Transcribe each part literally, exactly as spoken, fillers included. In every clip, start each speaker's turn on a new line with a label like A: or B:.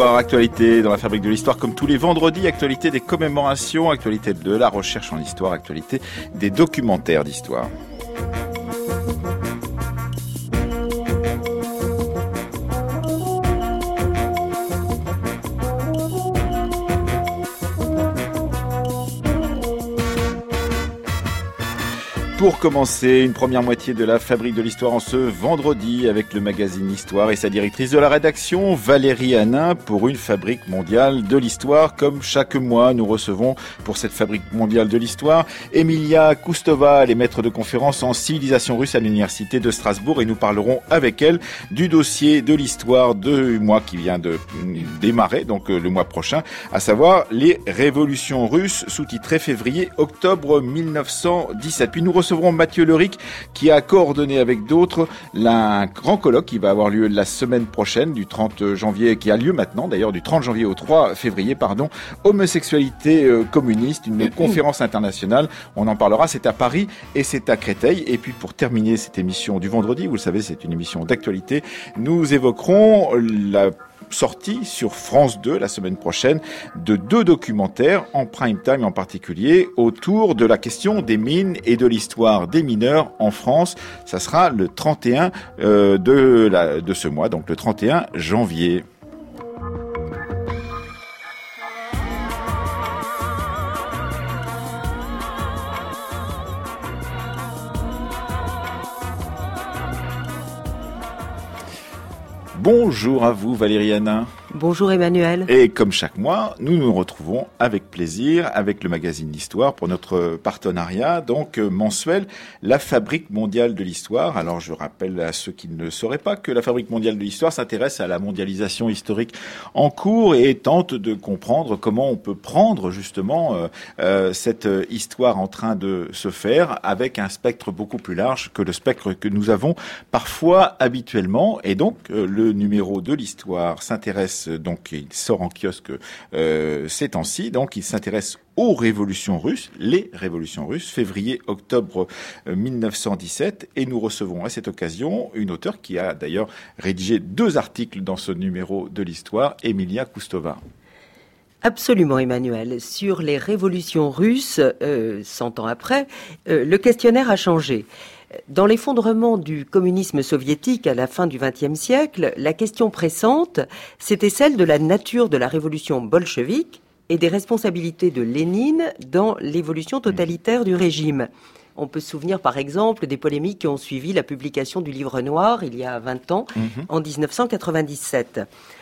A: l'histoire, actualité dans la fabrique de l'histoire comme tous les vendredis, actualité des commémorations, actualité de la recherche en histoire, actualité des documentaires d'histoire. Pour commencer, une première moitié de la fabrique de l'histoire en ce vendredi avec le magazine Histoire et sa directrice de la rédaction, Valérie Hanin, pour une fabrique mondiale de l'histoire. Comme chaque mois, nous recevons pour cette fabrique mondiale de l'histoire Emilia Koustova, elle est maître de conférence en civilisation russe à l'université de Strasbourg et nous parlerons avec elle du dossier de l'histoire du mois qui vient de démarrer, donc le mois prochain, à savoir les révolutions russes, sous-titré février-octobre mille neuf cent dix-sept. Puis nous recevons recevrons Mathieu Leric qui a coordonné avec d'autres un grand colloque qui va avoir lieu la semaine prochaine du trente janvier, qui a lieu maintenant d'ailleurs du trente janvier au trois février, pardon, homosexualité euh, communiste, une conférence internationale. On en parlera, c'est à Paris et c'est à Créteil. Et puis pour terminer cette émission du vendredi, vous le savez, c'est une émission d'actualité, nous évoquerons la sortie sur France deux la semaine prochaine de deux documentaires en prime time en particulier autour de la question des mines et de l'histoire des mineurs en France. Ça sera le trente et un euh, de, la, de ce mois, donc le trente et un janvier. Bonjour à vous Valérie Hanin.
B: Bonjour Emmanuel.
A: Et comme chaque mois, nous nous retrouvons avec plaisir avec le magazine d'Histoire pour notre partenariat donc mensuel, la Fabrique mondiale de l'histoire. Alors je rappelle à ceux qui ne le sauraient pas que la Fabrique mondiale de l'histoire s'intéresse à la mondialisation historique en cours et tente de comprendre comment on peut prendre justement euh, euh, cette histoire en train de se faire avec un spectre beaucoup plus large que le spectre que nous avons parfois habituellement. Et donc euh, le numéro de l'histoire s'intéresse donc il sort en kiosque euh, ces temps-ci, donc il s'intéresse aux révolutions russes, les révolutions russes, février-octobre euh, mille neuf cent dix-sept, et nous recevons à cette occasion une auteure qui a d'ailleurs rédigé deux articles dans ce numéro de l'histoire, Emilia Koustova.
B: Absolument Emmanuel. Sur les révolutions russes, euh, cent ans après, euh, le questionnaire a changé. Dans l'effondrement du communisme soviétique à la fin du vingtième siècle, la question pressante, c'était celle de la nature de la révolution bolchevique et des responsabilités de Lénine dans l'évolution totalitaire du régime. On peut se souvenir par exemple des polémiques qui ont suivi la publication du Livre noir il y a vingt ans, mmh. en dix-neuf cent quatre-vingt-dix-sept.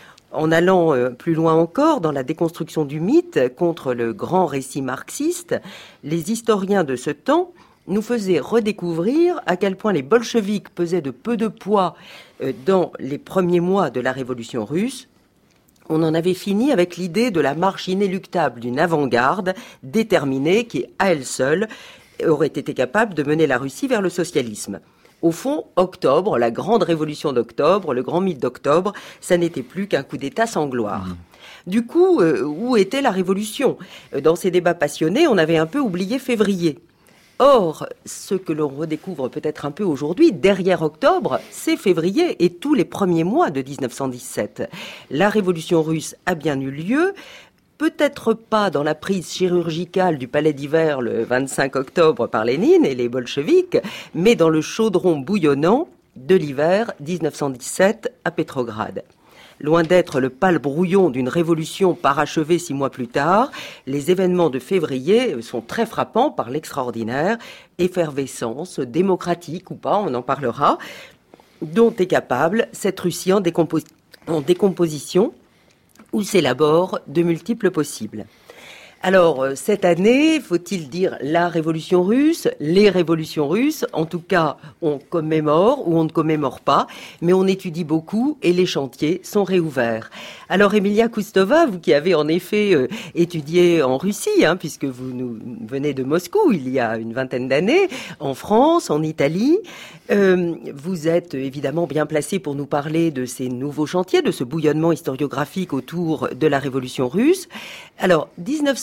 B: En allant euh, plus loin encore dans la déconstruction du mythe contre le grand récit marxiste, les historiens de ce temps nous faisait redécouvrir à quel point les bolcheviks pesaient de peu de poids dans les premiers mois de la révolution russe. On en avait fini avec l'idée de la marche inéluctable d'une avant-garde déterminée qui, à elle seule, aurait été capable de mener la Russie vers le socialisme. Au fond, octobre, la grande révolution d'octobre, le grand mythe d'octobre, ça n'était plus qu'un coup d'État sans gloire. Mmh. Du coup, euh, où était la révolution ? Dans ces débats passionnés, on avait un peu oublié février. Or, ce que l'on redécouvre peut-être un peu aujourd'hui, derrière octobre, c'est février et tous les premiers mois de dix-neuf cent dix-sept. La révolution russe a bien eu lieu, peut-être pas dans la prise chirurgicale du palais d'hiver le vingt-cinq octobre par Lénine et les bolcheviks, mais dans le chaudron bouillonnant de l'hiver dix-neuf cent dix-sept à Pétrograd. Loin d'être le pâle brouillon d'une révolution parachevée six mois plus tard, les événements de février sont très frappants par l'extraordinaire effervescence, démocratique ou pas, on en parlera, dont est capable cette Russie en, décompos- en décomposition où s'élaborent de multiples possibles. Alors, cette année, faut-il dire la révolution russe, les révolutions russes, en tout cas, on commémore ou on ne commémore pas, mais on étudie beaucoup et les chantiers sont réouverts. Alors, Emilia Koustova, vous qui avez en effet euh, étudié en Russie, hein, puisque vous nous venez de Moscou il y a une vingtaine d'années, en France, en Italie, euh, vous êtes évidemment bien placée pour nous parler de ces nouveaux chantiers, de ce bouillonnement historiographique autour de la révolution russe. Alors, dix-neuf cent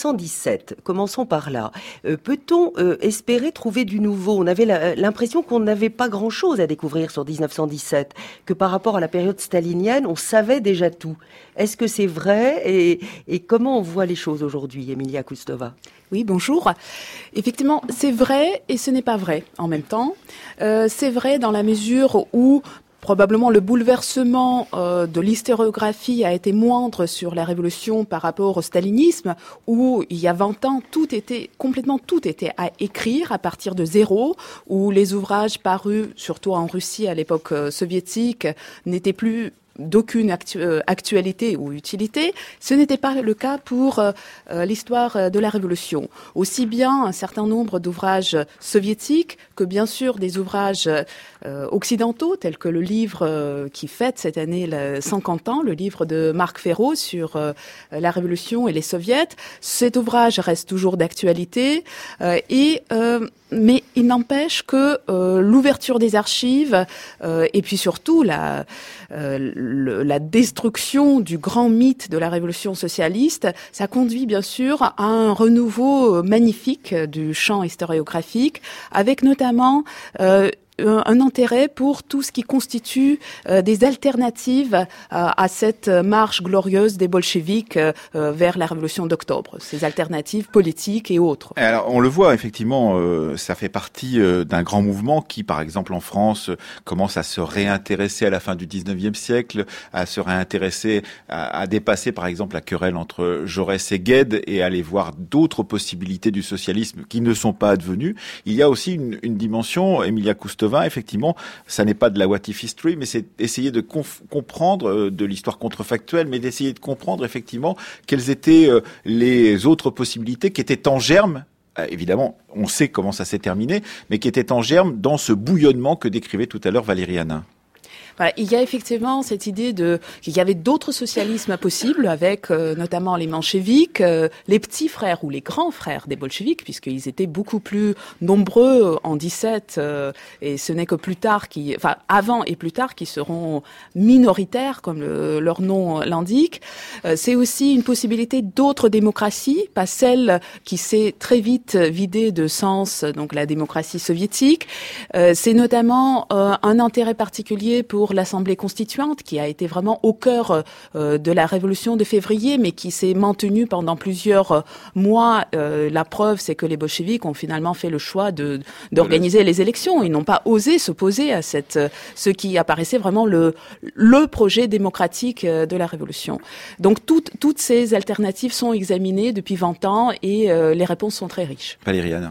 B: cent dix-sept, commençons par là. Euh, peut-on euh, espérer trouver du nouveau ? On avait la, l'impression qu'on n'avait pas grand-chose à découvrir sur dix-neuf cent dix-sept, que par rapport à la période stalinienne, on savait déjà tout. Est-ce que c'est vrai et, et comment on voit les choses aujourd'hui, Emilia Kustova ?
C: Oui, bonjour. Effectivement, c'est vrai et ce n'est pas vrai en même temps. Euh, c'est vrai dans la mesure où probablement le bouleversement euh, de l'historiographie a été moindre sur la Révolution par rapport au stalinisme, où il y a vingt ans, tout était, complètement tout était à écrire à partir de zéro, où les ouvrages parus, surtout en Russie à l'époque euh, soviétique, n'étaient plus d'aucune actu- euh, actualité ou utilité. Ce n'était pas le cas pour euh, l'histoire de la Révolution. Aussi bien un certain nombre d'ouvrages soviétiques que bien sûr des ouvrages euh, occidentaux, tels que le livre euh, qui fête cette année le cinquante ans, le livre de Marc Ferro sur euh, la Révolution et les soviets. Cet ouvrage reste toujours d'actualité euh, et euh, mais il n'empêche que euh, l'ouverture des archives euh, et puis surtout la euh, le, la destruction du grand mythe de la révolution socialiste, ça conduit bien sûr à un renouveau magnifique du champ historiographique, avec notamment euh, un intérêt pour tout ce qui constitue euh, des alternatives euh, à cette marche glorieuse des bolcheviks euh, vers la révolution d'octobre, ces alternatives politiques et autres.
A: Alors on le voit effectivement, euh, ça fait partie euh, d'un grand mouvement qui, par exemple en France, euh, commence à se réintéresser à la fin du dix-neuvième siècle, à se réintéresser, à, à dépasser par exemple la querelle entre Jaurès et Gued et aller voir d'autres possibilités du socialisme qui ne sont pas advenues. Il y a aussi une, une dimension, Emilia Kustova, effectivement, ça n'est pas de la what if history, mais c'est essayer de conf- comprendre euh, de l'histoire contrefactuelle, mais d'essayer de comprendre effectivement quelles étaient euh, les autres possibilités qui étaient en germe. Euh, évidemment, on sait comment ça s'est terminé, mais qui étaient en germe dans ce bouillonnement que décrivait tout à l'heure Valérie Hanin.
C: Voilà, il y a effectivement cette idée de qu'il y avait d'autres socialismes possibles, avec euh, notamment les mencheviks, euh, les petits frères ou les grands frères des bolcheviks, puisqu'ils étaient beaucoup plus nombreux en dix-sept, euh, et ce n'est que plus tard, qui, enfin avant et plus tard, qui seront minoritaires, comme le, leur nom l'indique. Euh, c'est aussi une possibilité d'autres démocraties, pas celle qui s'est très vite vidée de sens, donc la démocratie soviétique. Euh, c'est notamment euh, un intérêt particulier pour l'Assemblée constituante, qui a été vraiment au cœur euh, de la Révolution de février, mais qui s'est maintenue pendant plusieurs mois. Euh, la preuve, c'est que les bolcheviks ont finalement fait le choix de d'organiser les élections. Ils n'ont pas osé s'opposer à cette ce qui apparaissait vraiment le le projet démocratique de la Révolution. Donc toutes toutes ces alternatives sont examinées depuis vingt ans et euh, les réponses sont très riches.
A: Valérie Hanin.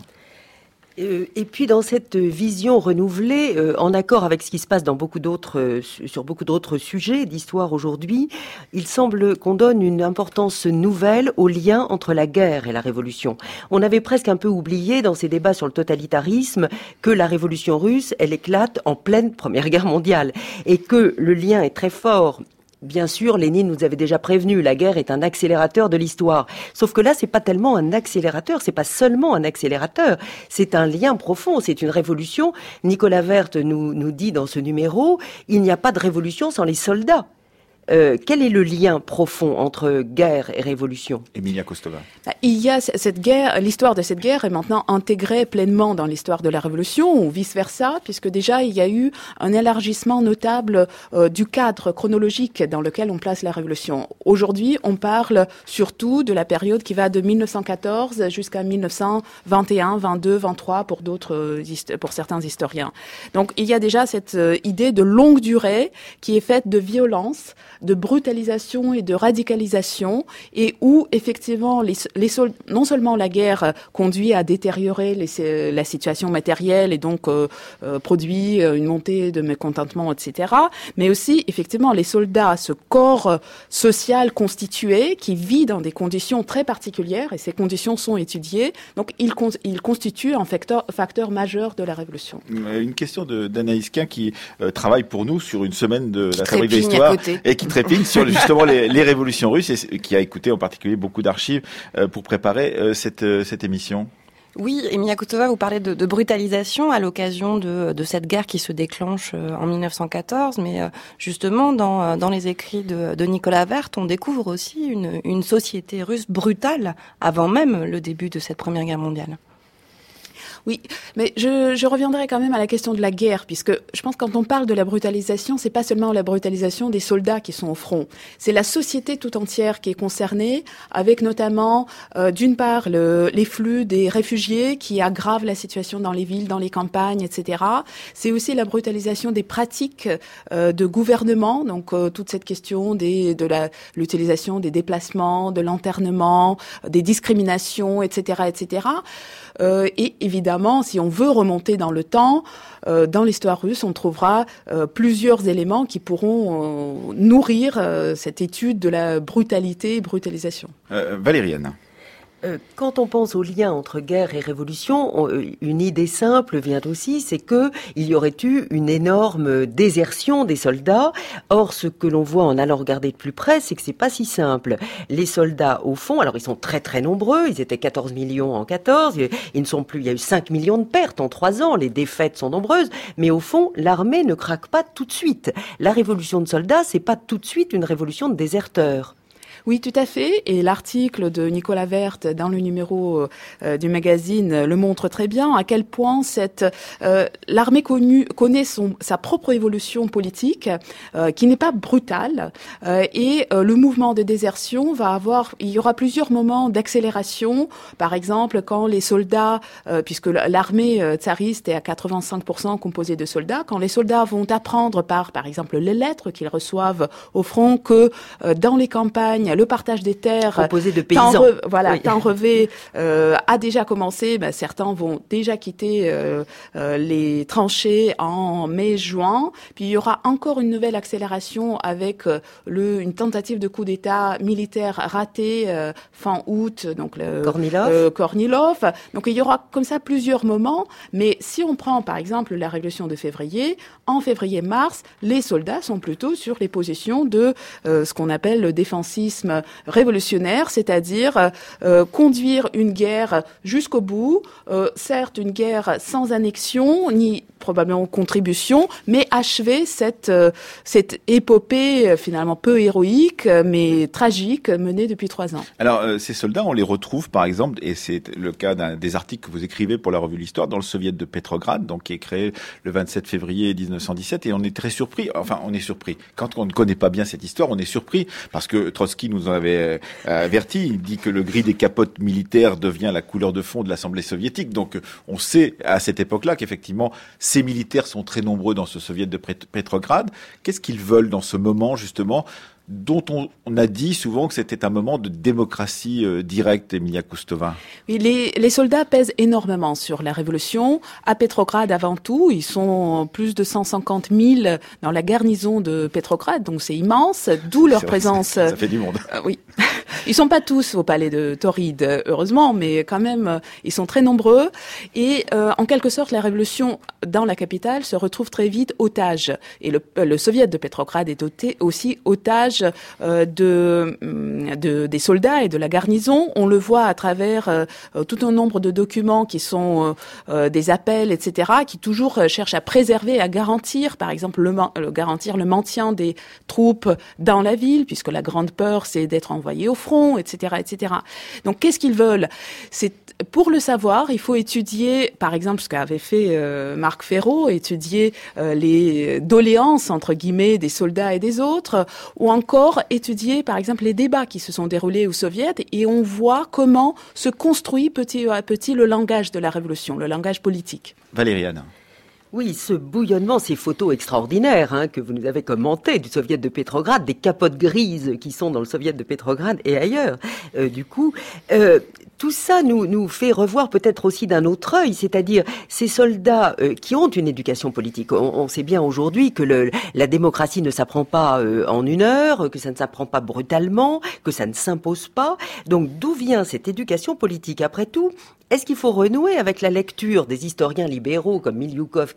B: Euh, et puis dans cette vision renouvelée, euh, en accord avec ce qui se passe dans beaucoup d'autres, euh, sur beaucoup d'autres sujets d'histoire aujourd'hui, il semble qu'on donne une importance nouvelle au lien entre la guerre et la révolution. On avait presque un peu oublié dans ces débats sur le totalitarisme que la révolution russe, elle éclate en pleine Première Guerre mondiale et que le lien est très fort. Bien sûr, Lénine nous avait déjà prévenu, la guerre est un accélérateur de l'histoire. Sauf que là, c'est pas tellement un accélérateur, c'est pas seulement un accélérateur, c'est un lien profond, c'est une révolution. Nicolas Werth nous, nous dit dans ce numéro, il n'y a pas de révolution sans les soldats. Euh, quel est le lien profond entre guerre et révolution ?
A: Emilia Kustova.
C: Il y a cette guerre, l'histoire de cette guerre est maintenant intégrée pleinement dans l'histoire de la Révolution, ou vice-versa, puisque déjà il y a eu un élargissement notable euh, du cadre chronologique dans lequel on place la Révolution. Aujourd'hui, on parle surtout de la période qui va de mille neuf cent quatorze jusqu'à mille neuf cent vingt et un, vingt-deux, vingt-trois pour d'autres, pour certains historiens. Donc il y a déjà cette idée de longue durée qui est faite de violence, de brutalisation et de radicalisation, et où effectivement les, les sol- non seulement la guerre conduit à détériorer les, la situation matérielle et donc euh, euh, produit une montée de mécontentement, et cetera, mais aussi effectivement les soldats, ce corps social constitué qui vit dans des conditions très particulières, et ces conditions sont étudiées, donc il, con- il constitue un facteur, facteur majeur de la Révolution.
A: Une question de, d'Anaïs Quin qui euh, travaille pour nous sur une semaine de
C: qui
A: la fabrique de l'histoire et qui trépigne sur justement les, les révolutions russes et qui a écouté en particulier beaucoup d'archives euh, pour préparer euh, cette, euh, cette émission.
D: Oui, Emilia Kustova, vous parlez de, de brutalisation à l'occasion de, de cette guerre qui se déclenche en mille neuf cent quatorze, mais justement, dans, dans les écrits de, de Nicolas Werth, on découvre aussi une, une société russe brutale avant même le début de cette Première Guerre mondiale.
C: Oui, mais je, je reviendrai quand même à la question de la guerre, puisque je pense que quand on parle de la brutalisation, c'est pas seulement la brutalisation des soldats qui sont au front, c'est la société tout entière qui est concernée, avec notamment, euh, d'une part, le, les flux des réfugiés qui aggravent la situation dans les villes, dans les campagnes, et cetera. C'est aussi la brutalisation des pratiques euh, de gouvernement, donc euh, toute cette question des, de la, l'utilisation des déplacements, de l'internement, des discriminations, et cetera, et cetera. Euh, et évidemment, si on veut remonter dans le temps, euh, dans l'histoire russe, on trouvera euh, plusieurs éléments qui pourront euh, nourrir euh, cette étude de la brutalité et brutalisation.
A: Euh, Valériane.
B: Quand on pense au lien entre guerre et révolution, une idée simple vient aussi, c'est que il y aurait eu une énorme désertion des soldats. Or, ce que l'on voit en allant regarder de plus près, c'est que c'est pas si simple. Les soldats, au fond, alors ils sont très très nombreux, ils étaient quatorze millions en quatorze, ils ne sont plus, il y a eu cinq millions de pertes en trois ans, les défaites sont nombreuses, mais au fond, l'armée ne craque pas tout de suite. La révolution de soldats, c'est pas tout de suite une révolution de déserteurs.
C: Oui, tout à fait. Et l'article de Nicolas Werth dans le numéro euh, du magazine le montre très bien à quel point cette euh, l'armée connue, connaît son, sa propre évolution politique, euh, qui n'est pas brutale. Euh, et euh, le mouvement de désertion va avoir, il y aura plusieurs moments d'accélération. Par exemple, quand les soldats, euh, puisque l'armée euh, tsariste est à quatre-vingt-cinq pour cent composée de soldats, quand les soldats vont apprendre par, par exemple, les lettres qu'ils reçoivent au front que euh, dans les campagnes le partage des terres
B: composé de paysans.
C: Temps re, voilà,
B: oui.
C: temps relevé euh, a déjà commencé. Ben, certains vont déjà quitter euh, euh, les tranchées en mai-juin. Puis il y aura encore une nouvelle accélération avec euh, le, une tentative de coup d'État militaire ratée euh, fin août. Donc le
B: Kornilov.
C: Euh, Kornilov. Donc il y aura comme ça plusieurs moments. Mais si on prend par exemple la révolution de février, en février-mars, les soldats sont plutôt sur les positions de euh, ce qu'on appelle le défensisme révolutionnaire, c'est-à-dire euh, conduire une guerre jusqu'au bout, euh, certes une guerre sans annexion, ni probablement contribution, mais achever cette, euh, cette épopée euh, finalement peu héroïque, mais tragique, menée depuis trois ans.
A: Alors, euh, ces soldats, on les retrouve par exemple, et c'est le cas d'un des articles que vous écrivez pour la revue L'Histoire, dans le Soviet de Pétrograd, donc qui est créé le vingt-sept février dix-neuf cent dix-sept, et on est très surpris, enfin on est surpris, quand on ne connaît pas bien cette histoire, on est surpris, parce que Trotsky nous en avait euh, averti, il dit que le gris des capotes militaires devient la couleur de fond de l'Assemblée soviétique, donc on sait à cette époque-là qu'effectivement ces militaires sont très nombreux dans ce Soviet de Pétrograd. Qu'est-ce qu'ils veulent dans ce moment justement dont on, on a dit souvent que c'était un moment de démocratie euh, directe, Emilia Kustova?
C: Oui, les, les soldats pèsent énormément sur la révolution. À Pétrograd, avant tout, ils sont plus de cent cinquante mille dans la garnison de Pétrograd, donc c'est immense, d'où leur
A: c'est
C: présence.
A: Vrai, ça, ça fait du monde.
C: Euh, oui. Ils sont pas tous au palais de Tauride, heureusement, mais quand même, ils sont très nombreux. Et euh, en quelque sorte, la révolution dans la capitale se retrouve très vite otage. Et le, le soviet de Pétrograd est doté aussi otage euh, de, de des soldats et de la garnison. On le voit à travers euh, tout un nombre de documents qui sont euh, des appels, et cetera, qui toujours cherchent à préserver, à garantir, par exemple, le, le garantir le maintien des troupes dans la ville, puisque la grande peur, c'est d'être envoyé au front, et cetera, et cetera. Donc, qu'est-ce qu'ils veulent? C'est pour le savoir, il faut étudier, par exemple, ce qu'avait fait euh, Marc Ferraud, étudier euh, les doléances entre guillemets des soldats et des autres, ou encore étudier, par exemple, les débats qui se sont déroulés au Soviet, et on voit comment se construit petit à petit le langage de la révolution, le langage politique.
A: Valériane.
B: Oui, ce bouillonnement, ces photos extraordinaires hein, que vous nous avez commentées du Soviet de Pétrograd, des capotes grises qui sont dans le Soviet de Pétrograd et ailleurs. Euh, du coup, euh, tout ça nous nous fait revoir peut-être aussi d'un autre œil, c'est-à-dire ces soldats euh, qui ont une éducation politique. On, on sait bien aujourd'hui que le, la démocratie ne s'apprend pas euh, en une heure, que ça ne s'apprend pas brutalement, que ça ne s'impose pas. Donc d'où vient cette éducation politique? Après tout, est-ce qu'il faut renouer avec la lecture des historiens libéraux comme Milioukov qui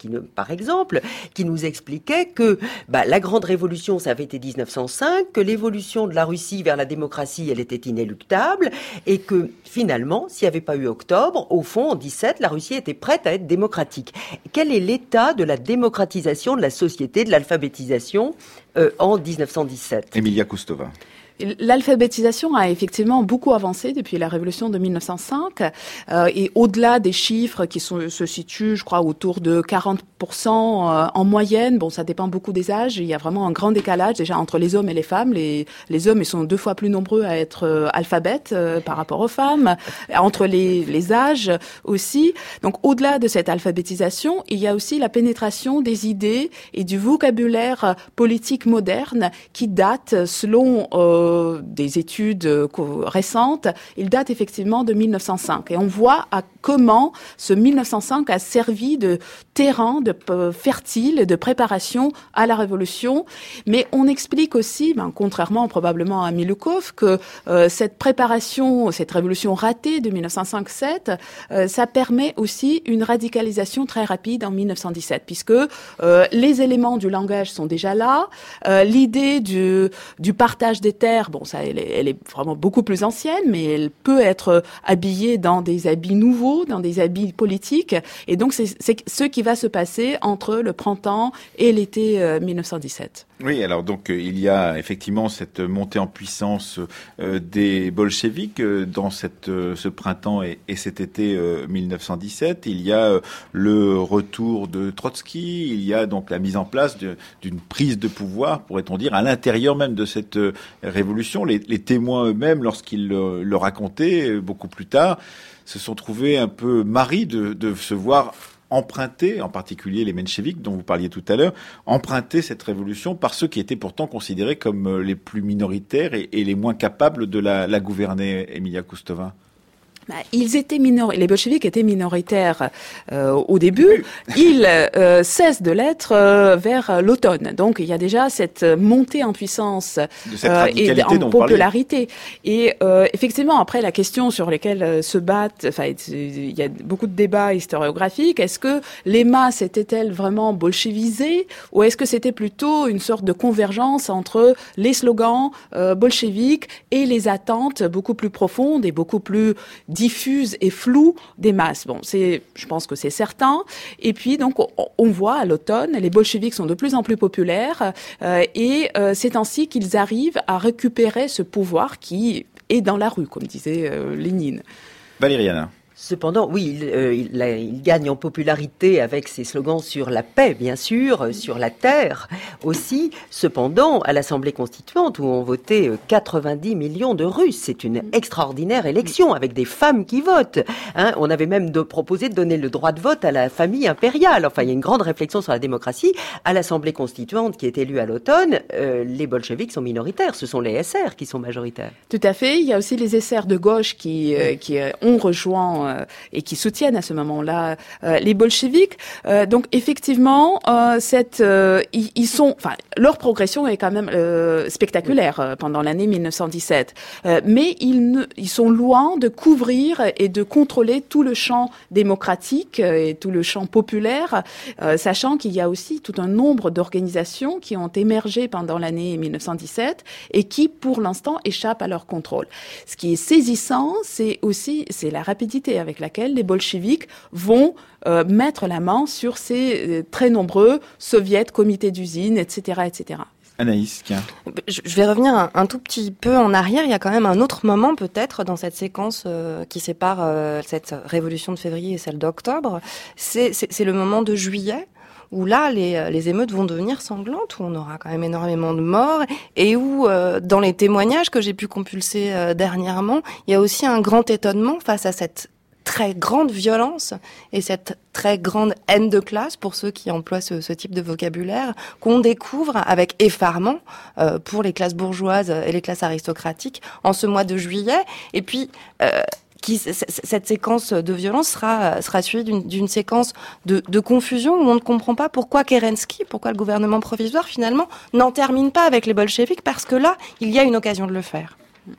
B: qui ne, par exemple, qui nous expliquait que bah, la grande révolution, ça avait été dix-neuf cent cinq, que l'évolution de la Russie vers la démocratie, elle était inéluctable, et que finalement, s'il n'y avait pas eu octobre, au fond, en dix-sept, la Russie était prête à être démocratique. Quel est l'état de la démocratisation de la société, de l'alphabétisation euh, en dix-neuf cent dix-sept?
A: Emilia Kustova.
C: L'alphabétisation a effectivement beaucoup avancé depuis la révolution de mille neuf cent cinq euh, et au-delà des chiffres qui sont, se situent, je crois, autour de quarante pour cent euh, en moyenne. Bon, ça dépend beaucoup des âges. Il y a vraiment un grand décalage déjà entre les hommes et les femmes. Les, les hommes, ils sont deux fois plus nombreux à être euh, alphabètes euh, par rapport aux femmes. Entre les, les âges aussi. Donc, au-delà de cette alphabétisation, il y a aussi la pénétration des idées et du vocabulaire politique moderne qui date selon euh, des études euh, récentes, il date effectivement de mille neuf cent cinq. Et on voit à comment ce mille neuf cent cinq a servi de terrain de, euh, fertile de préparation à la Révolution. Mais on explique aussi, ben, contrairement probablement à Milukov, que euh, cette préparation, cette révolution ratée de mille neuf cent cinq sept, euh, ça permet aussi une radicalisation très rapide en mille neuf cent dix-sept, puisque euh, les éléments du langage sont déjà là, euh, l'idée du, du partage des terres, bon, ça, elle est, elle est vraiment beaucoup plus ancienne, mais elle peut être habillée dans des habits nouveaux, dans des habits politiques. Et donc, c'est, c'est ce qui va se passer entre le printemps et l'été euh, mille neuf cent dix-sept.
A: Oui, alors donc euh, il y a effectivement cette montée en puissance euh, des bolcheviks euh, dans cette, euh, ce printemps et, et cet été euh, mille neuf cent dix-sept. Il y a euh, le retour de Trotsky, il y a donc la mise en place de, d'une prise de pouvoir, pourrait-on dire, à l'intérieur même de cette euh, révolution. Les, les témoins eux-mêmes, lorsqu'ils le, le racontaient euh, beaucoup plus tard, se sont trouvés un peu marris de, de se voir emprunter, en particulier les mencheviks dont vous parliez tout à l'heure, emprunter cette révolution par ceux qui étaient pourtant considérés comme les plus minoritaires et, et les moins capables de la, la gouverner, Emilia Kustova.
C: Bah, ils étaient minor... Les bolcheviks étaient minoritaires euh, au début. Ils euh, cessent de l'être euh, vers l'automne. Donc il y a déjà cette montée en puissance
A: de cette euh, et
C: en popularité. Et euh, effectivement, après la question sur lesquelles euh, se battent, enfin il y a beaucoup de débats historiographiques. Est-ce que les masses étaient-elles vraiment bolchevisées ou est-ce que c'était plutôt une sorte de convergence entre les slogans euh, bolcheviques et les attentes beaucoup plus profondes et beaucoup plus diffuse et floue des masses. Bon, c'est, je pense que c'est certain. Et puis, donc, on, on voit à l'automne, les bolcheviks sont de plus en plus populaires euh, et euh, c'est ainsi qu'ils arrivent à récupérer ce pouvoir qui est dans la rue, comme disait euh, Lénine.
A: Valérie Hanin.
B: Cependant, oui, il, euh, il, il gagne en popularité avec ses slogans sur la paix, bien sûr, sur la terre aussi. Cependant, à l'Assemblée constituante, où ont voté quatre-vingt-dix millions de Russes, c'est une extraordinaire élection avec des femmes qui votent. Hein, on avait même de, proposé de donner le droit de vote à la famille impériale. Enfin, il y a une grande réflexion sur la démocratie. À l'Assemblée constituante, qui est élue à l'automne, euh, les bolcheviks sont minoritaires. Ce sont les S R qui sont majoritaires.
C: Tout à fait. Il y a aussi les S R de gauche qui, euh, qui euh, ont rejoint et qui soutiennent à ce moment-là euh, les bolcheviks. Euh, donc effectivement, euh, cette, euh, ils, ils sont, enfin, leur progression est quand même euh, spectaculaire euh, pendant l'année mille neuf cent dix-sept. Euh, mais ils, ne, ils sont loin de couvrir et de contrôler tout le champ démocratique et tout le champ populaire, euh, sachant qu'il y a aussi tout un nombre d'organisations qui ont émergé pendant l'année mille neuf cent dix-sept et qui, pour l'instant, échappent à leur contrôle. Ce qui est saisissant, c'est aussi, c'est la rapidité avec laquelle les bolcheviks vont euh, mettre la main sur ces euh, très nombreux soviets, comités d'usine, et cetera, et cetera.
A: Anaïs, tiens.
D: Je vais revenir un, un tout petit peu en arrière. Il y a quand même un autre moment peut-être dans cette séquence euh, qui sépare euh, cette révolution de février et celle d'octobre. C'est, c'est, c'est le moment de juillet, où là, les, les émeutes vont devenir sanglantes, où on aura quand même énormément de morts, et où, euh, dans les témoignages que j'ai pu compulser euh, dernièrement, il y a aussi un grand étonnement face à cette très grande violence et cette très grande haine de classe, pour ceux qui emploient ce, ce type de vocabulaire, qu'on découvre avec effarement euh, pour les classes bourgeoises et les classes aristocratiques en ce mois de juillet. Et puis... Euh, Qui, cette séquence de violence sera, sera suivie d'une, d'une séquence de, de confusion où on ne comprend pas pourquoi Kerensky, pourquoi le gouvernement provisoire finalement n'en termine pas avec les bolcheviks, parce que là, il y a une occasion de le faire.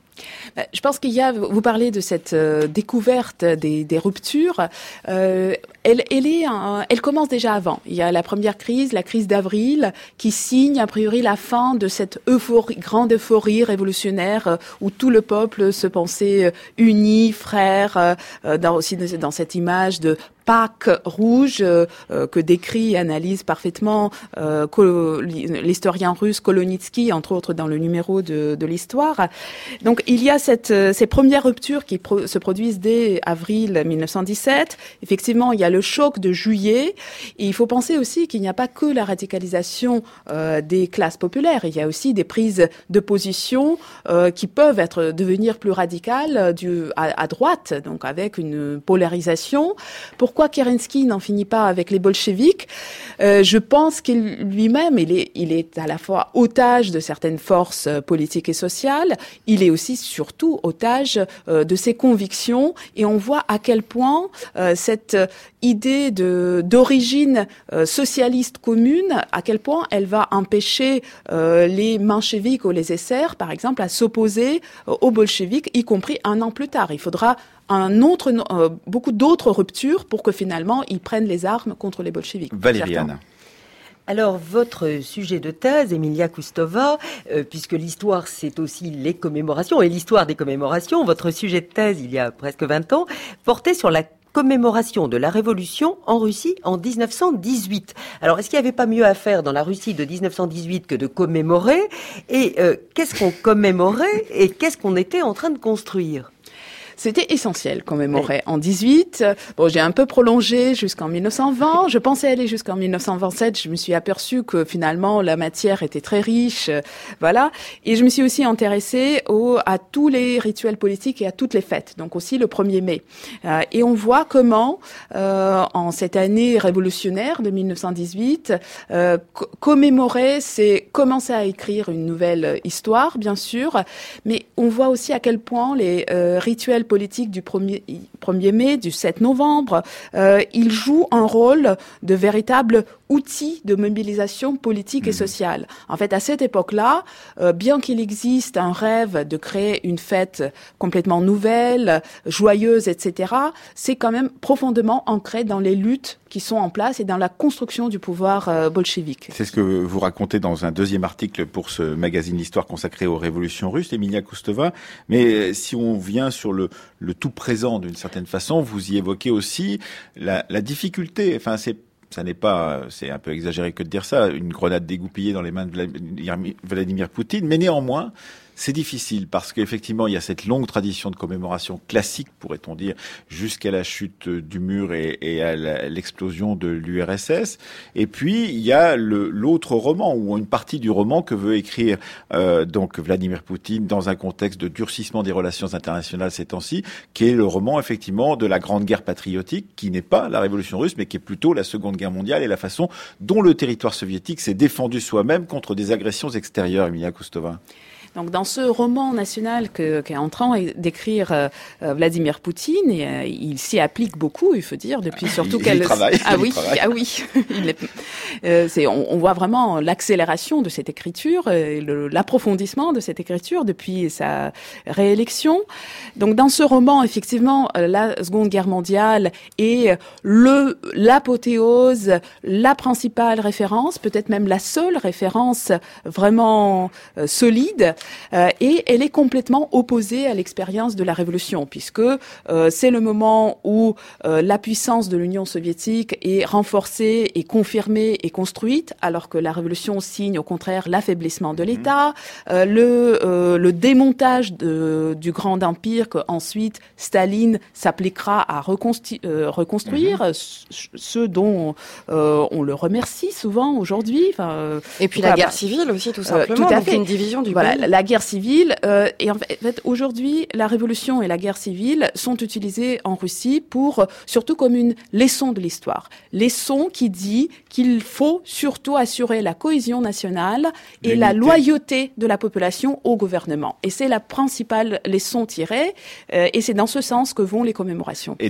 C: Je pense qu'il y a, vous parlez de cette euh, découverte des, des ruptures, euh, elle, elle, est un, elle commence déjà avant. Il y a la première crise, la crise d'avril, qui signe a priori la fin de cette euphorie, grande euphorie révolutionnaire euh, où tout le peuple se pensait euh, uni, frère, euh, dans, aussi dans cette image de Pâques rouge euh, euh, que décrit et analyse parfaitement euh, l'historien russe Kolonitsky, entre autres dans le numéro de, de l'histoire. Donc il y a cette, ces premières ruptures qui pro- se produisent dès avril mille neuf cent dix-sept. Effectivement, il y a le choc de juillet. Et il faut penser aussi qu'il n'y a pas que la radicalisation euh, des classes populaires. Il y a aussi des prises de position euh, qui peuvent être devenir plus radicales du, à, à droite, donc avec une polarisation. Pourquoi Kerensky n'en finit pas avec les bolcheviks? euh, Je pense qu'il lui-même, il est, il est à la fois otage de certaines forces politiques et sociales, il est aussi surtout otage euh, de ses convictions, et on voit à quel point euh, cette idée de d'origine euh, socialiste commune, à quel point elle va empêcher euh, les mencheviks ou les éssers, par exemple, à s'opposer euh, aux bolcheviks, y compris un an plus tard. Il faudra un autre, euh, beaucoup d'autres ruptures pour que finalement ils prennent les armes contre les bolcheviks.
A: Valérie Annin.
B: Alors, votre sujet de thèse, Emilia Koustova, euh, puisque l'histoire, c'est aussi les commémorations, et l'histoire des commémorations, votre sujet de thèse, il y a presque vingt ans, portait sur la commémoration de la Révolution en Russie en dix-neuf cent dix-huit. Alors, est-ce qu'il n'y avait pas mieux à faire dans la Russie de dix-neuf cent dix-huit que de commémorer? Et euh, qu'est-ce qu'on commémorait et qu'est-ce qu'on était en train de construire?
C: C'était essentiel, commémorer en dix-huit. Bon, j'ai un peu prolongé jusqu'en mille neuf cent vingt. Je pensais aller jusqu'en mille neuf cent vingt-sept. Je me suis aperçue que finalement la matière était très riche, euh, voilà. Et je me suis aussi intéressée au, à tous les rituels politiques et à toutes les fêtes. Donc aussi le premier mai. Euh, et on voit comment, euh, en cette année révolutionnaire de mille neuf cent dix-huit, euh, co- commémorer, c'est commencer à écrire une nouvelle histoire, bien sûr. Mais on voit aussi à quel point les euh, rituels politique du premier mai, du sept novembre, euh, il joue un rôle de véritable outil de mobilisation politique et sociale. En fait, à cette époque-là, euh, bien qu'il existe un rêve de créer une fête complètement nouvelle, joyeuse, et cetera, c'est quand même profondément ancré dans les luttes qui sont en place et dans la construction du pouvoir euh, bolchevique.
A: C'est ce que vous racontez dans un deuxième article pour ce magazine L'Histoire consacré aux révolutions russes, Emilia Koustova. Mais si on vient sur le, le tout présent d'une certaine façon, vous y évoquez aussi la, la difficulté. Enfin, c'est ça n'est pas, c'est un peu exagéré que de dire ça, une grenade dégoupillée dans les mains de Vladimir, Vladimir Poutine, mais néanmoins, c'est difficile parce qu'effectivement, il y a cette longue tradition de commémoration classique, pourrait-on dire, jusqu'à la chute du mur et, et à la, l'explosion de l'U R S S. Et puis, il y a le, l'autre roman, ou une partie du roman que veut écrire euh, donc Vladimir Poutine dans un contexte de durcissement des relations internationales ces temps-ci, qui est le roman, effectivement, de la Grande Guerre patriotique, qui n'est pas la Révolution russe, mais qui est plutôt la Seconde Guerre mondiale et la façon dont le territoire soviétique s'est défendu soi-même contre des agressions extérieures, Emilia Koustova.
C: Donc, dans ce roman national que, qu'est en train d'écrire euh, Vladimir Poutine, et, euh, il s'y applique beaucoup, il faut dire, depuis surtout
A: il,
C: qu'elle.
A: Il travaille.
C: Ah
A: il
C: oui,
A: travaille.
C: ah oui. il est... euh, c'est, on, on voit vraiment l'accélération de cette écriture, et le, l'approfondissement de cette écriture depuis sa réélection. Donc, dans ce roman, effectivement, la Seconde Guerre mondiale est le l'apothéose, la principale référence, peut-être même la seule référence vraiment euh, solide. Euh, et elle est complètement opposée à l'expérience de la Révolution, puisque euh, c'est le moment où euh, la puissance de l'Union soviétique est renforcée et confirmée et construite, alors que la Révolution signe au contraire l'affaiblissement de l'État, euh, le, euh, le démontage de, du grand empire qu'ensuite Staline s'appliquera à reconsti- euh, reconstruire, mmh. ce, ce dont euh, on le remercie souvent aujourd'hui. Enfin, euh,
D: et puis la guerre civile aussi, tout simplement,
C: euh, tout à
D: donc
C: fait.
D: Une division du
C: voilà,
D: pays.
C: La guerre civile, euh, et en fait, aujourd'hui, la révolution et la guerre civile sont utilisées en Russie pour, surtout comme une leçon de l'histoire. Leçon qui dit qu'il faut surtout assurer la cohésion nationale et L'unité. La loyauté de la population au gouvernement. Et c'est la principale leçon tirée, euh, et c'est dans ce sens que vont les commémorations.
A: Et donc,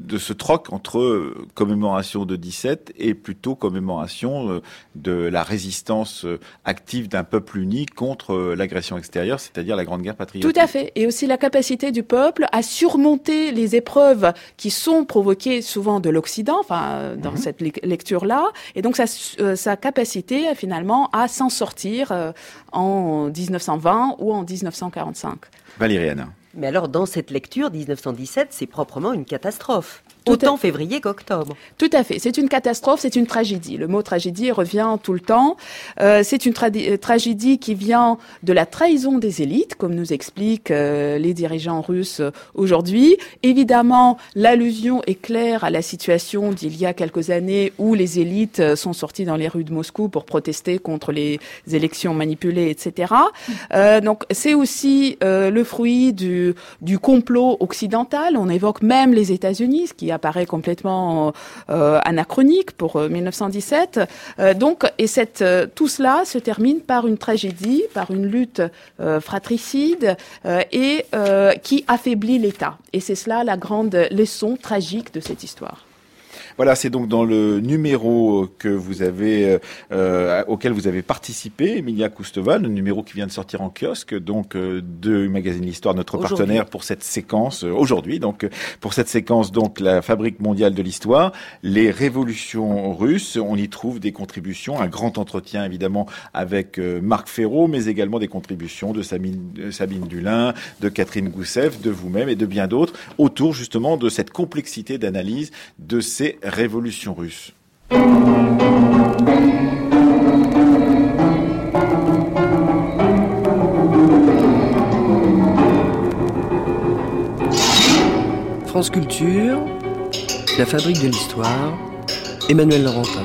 A: de ce troc entre commémoration de dix-sept et plutôt commémoration de la résistance active d'un peuple uni contre l'agression extérieure, c'est-à-dire la Grande Guerre patriotique.
C: Tout à fait. Et aussi la capacité du peuple à surmonter les épreuves qui sont provoquées souvent de l'Occident, enfin, dans mmh. cette lecture-là. Et donc, sa, euh, sa capacité, finalement, à s'en sortir euh, en dix-neuf cent vingt ou en dix-neuf cent quarante-cinq.
A: Valérie Hanin.
B: Mais alors, dans cette lecture, dix-neuf cent dix-sept, c'est proprement une catastrophe. Autant février qu'octobre.
C: Tout à fait. C'est une catastrophe, c'est une tragédie. Le mot tragédie revient tout le temps. Euh, c'est une tra- tragédie qui vient de la trahison des élites, comme nous expliquent euh, les dirigeants russes aujourd'hui. Évidemment, l'allusion est claire à la situation d'il y a quelques années où les élites sont sorties dans les rues de Moscou pour protester contre les élections manipulées, et cetera. Euh, donc, c'est aussi euh, le fruit du, du complot occidental. On évoque même les États-Unis, ce qui a apparaît complètement euh, anachronique pour euh, dix-neuf cent dix-sept. Euh, donc, et cette, euh, tout cela se termine par une tragédie, par une lutte euh, fratricide euh, et euh, qui affaiblit l'État. Et c'est cela la grande leçon tragique de cette histoire.
A: Voilà, c'est donc dans le numéro que vous avez, euh, auquel vous avez participé, Emilia Koustova, le numéro qui vient de sortir en kiosque, donc euh, de Magazine L'Histoire, notre aujourd'hui. Partenaire pour cette séquence euh, aujourd'hui, donc pour cette séquence, donc la Fabrique mondiale de l'histoire, les révolutions russes. On y trouve des contributions, un grand entretien évidemment avec euh, Marc Ferraud, mais également des contributions de Sabine, de Sabine Dulin, de Catherine Gousseff, de vous-même et de bien d'autres autour justement de cette complexité d'analyse de ces révolution russe.
E: France Culture, la Fabrique de l'Histoire, Emmanuel Laurentin.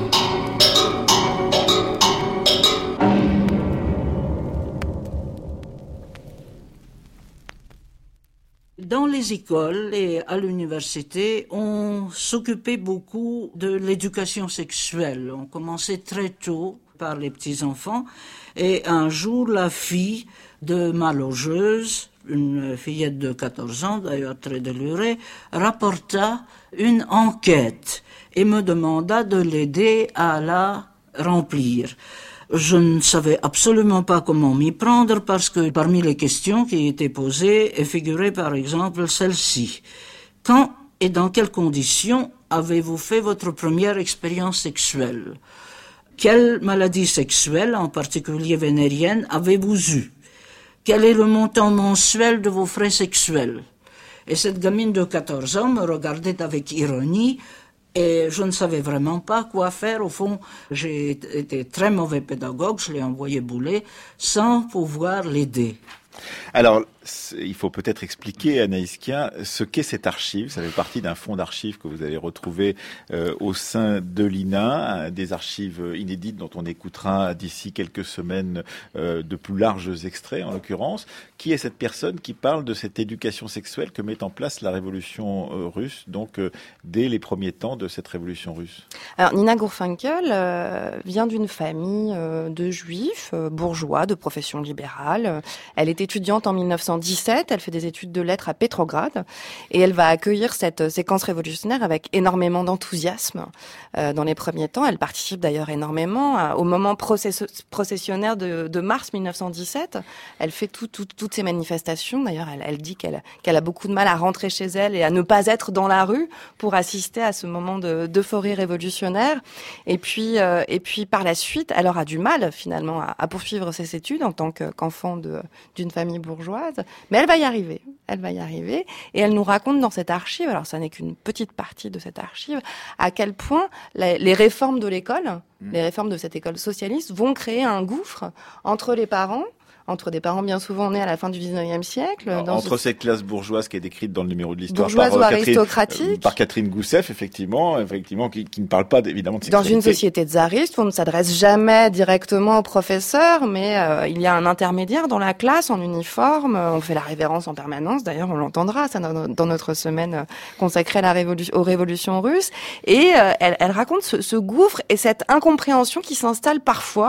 F: Dans les écoles et à l'université, on s'occupait beaucoup de l'éducation sexuelle. On commençait très tôt par les petits-enfants. Et un jour, la fille de ma logeuse, une fillette de quatorze ans, d'ailleurs très délurée, rapporta une enquête et me demanda de l'aider à la remplir. Je ne savais absolument pas comment m'y prendre parce que parmi les questions qui étaient posées figurait par exemple celle-ci. Quand et dans quelles conditions avez-vous fait votre première expérience sexuelle? Quelle maladie sexuelle, en particulier vénérienne, avez-vous eue? Quel est le montant mensuel de vos frais sexuels? Et cette gamine de quatorze ans me regardait avec ironie. Et je ne savais vraiment pas quoi faire. Au fond, j'ai été très mauvais pédagogue, je l'ai envoyé bouler sans pouvoir l'aider.
A: Alors, il faut peut-être expliquer, Anaïs Kien, ce qu'est cette archive. Ça fait partie d'un fonds d'archives que vous allez retrouver euh, au sein de l'I N A, des archives inédites dont on écoutera d'ici quelques semaines euh, de plus larges extraits, en l'occurrence. Qui est cette personne qui parle de cette éducation sexuelle que met en place la révolution euh, russe, donc euh, dès les premiers temps de cette révolution russe?
D: Alors, Nina Gurfenkel euh, vient d'une famille euh, de juifs, euh, bourgeois, de profession libérale. Elle est étudiante en dix-neuf cent dix-sept, elle fait des études de lettres à Pétrograd et elle va accueillir cette séquence révolutionnaire avec énormément d'enthousiasme. Euh, dans les premiers temps, elle participe d'ailleurs énormément à, au moment process- processionnaire de, de mars dix-neuf cent dix-sept. Elle fait tout, tout, toutes ces manifestations. D'ailleurs, elle, elle dit qu'elle, qu'elle a beaucoup de mal à rentrer chez elle et à ne pas être dans la rue pour assister à ce moment de, d'euphorie révolutionnaire. Et puis, euh, et puis par la suite, elle aura du mal finalement à, à poursuivre ses études en tant que, qu'enfant de, d'une famille bourgeoise. Mais elle va y arriver, elle va y arriver, et elle nous raconte dans cette archive, alors ça n'est qu'une petite partie de cette archive, à quel point les, les réformes de l'école, mmh. les réformes de cette école socialiste vont créer un gouffre entre les parents, entre des parents bien souvent nés à la fin du dix-neuvième siècle.
A: Dans entre ce... cette classe bourgeoise qui est décrite dans le numéro de l'histoire
D: bourgeoise
A: par,
D: ou
A: Catherine,
D: aristocratique.
A: par Catherine Gousseff, effectivement, effectivement qui, qui ne parle pas évidemment de
D: sexualité. Dans une société tsariste, on ne s'adresse jamais directement au professeur, mais euh, il y a un intermédiaire dans la classe en uniforme, on fait la révérence en permanence, d'ailleurs on l'entendra ça dans notre semaine consacrée à la révolution, aux révolutions russes, et euh, elle, elle raconte ce, ce gouffre et cette incompréhension qui s'installe parfois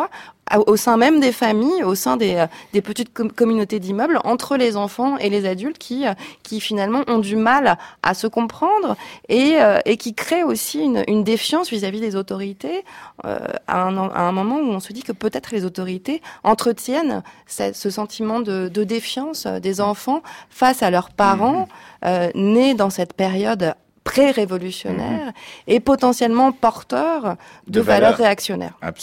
D: au sein même des familles, au sein des, des petites com- communautés d'immeubles, entre les enfants et les adultes qui, qui finalement ont du mal à se comprendre et, euh, et qui créent aussi une, une défiance vis-à-vis des autorités euh, à, un, à un moment où on se dit que peut-être les autorités entretiennent ce, ce sentiment de, de défiance des enfants face à leurs parents mmh. euh, nés dans cette période pré-révolutionnaire mmh. et potentiellement porteurs de, de valeurs, valeurs réactionnaires.
A: Absolument.